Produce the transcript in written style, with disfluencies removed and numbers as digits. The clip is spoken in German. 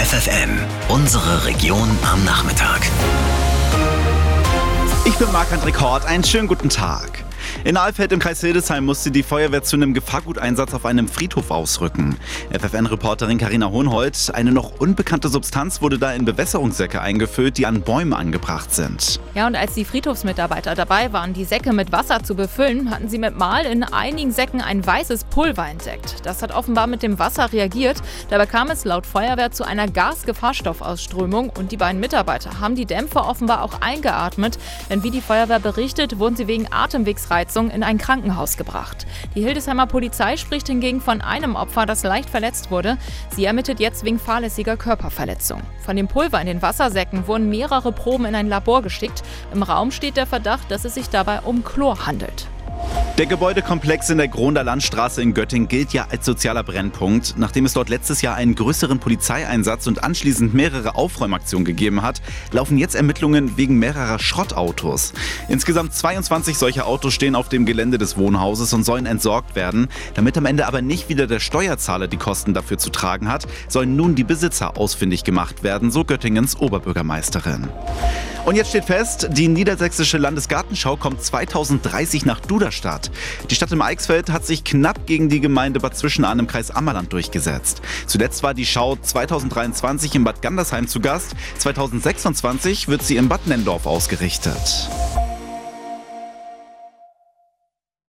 FFN, unsere Region am Nachmittag. Ich bin Marc-André Hort, einen schönen guten Tag. In Alfeld im Kreis Hildesheim musste die Feuerwehr zu einem Gefahrguteinsatz auf einem Friedhof ausrücken. FFN-Reporterin Carina Hohenhold, eine noch unbekannte Substanz wurde da in Bewässerungssäcke eingefüllt, die an Bäumen angebracht sind. Ja, und als die Friedhofsmitarbeiter dabei waren, die Säcke mit Wasser zu befüllen, hatten sie mit Mal in einigen Säcken ein weißes Pulver entdeckt. Das hat offenbar mit dem Wasser reagiert. Dabei kam es laut Feuerwehr zu einer Gasgefahrstoffausströmung und die beiden Mitarbeiter haben die Dämpfe offenbar auch eingeatmet. Denn wie die Feuerwehr berichtet, wurden sie wegen Atemwegsreizung in ein Krankenhaus gebracht. Die Hildesheimer Polizei spricht hingegen von einem Opfer, das leicht verletzt wurde. Sie ermittelt jetzt wegen fahrlässiger Körperverletzung. Von dem Pulver in den Wassersäcken wurden mehrere Proben in ein Labor geschickt. Im Raum steht der Verdacht, dass es sich dabei um Chlor handelt. Der Gebäudekomplex in der Grohnder Landstraße in Göttingen gilt ja als sozialer Brennpunkt. Nachdem es dort letztes Jahr einen größeren Polizeieinsatz und anschließend mehrere Aufräumaktionen gegeben hat, laufen jetzt Ermittlungen wegen mehrerer Schrottautos. Insgesamt 22 solcher Autos stehen auf dem Gelände des Wohnhauses und sollen entsorgt werden. Damit am Ende aber nicht wieder der Steuerzahler die Kosten dafür zu tragen hat, sollen nun die Besitzer ausfindig gemacht werden, so Göttingens Oberbürgermeisterin. Und jetzt steht fest, die Niedersächsische Landesgartenschau kommt 2030 nach Duderstadt. Die Stadt im Eichsfeld hat sich knapp gegen die Gemeinde Bad Zwischenahn im Kreis Ammerland durchgesetzt. Zuletzt war die Schau 2023 in Bad Gandersheim zu Gast. 2026 wird sie in Bad Nenndorf ausgerichtet.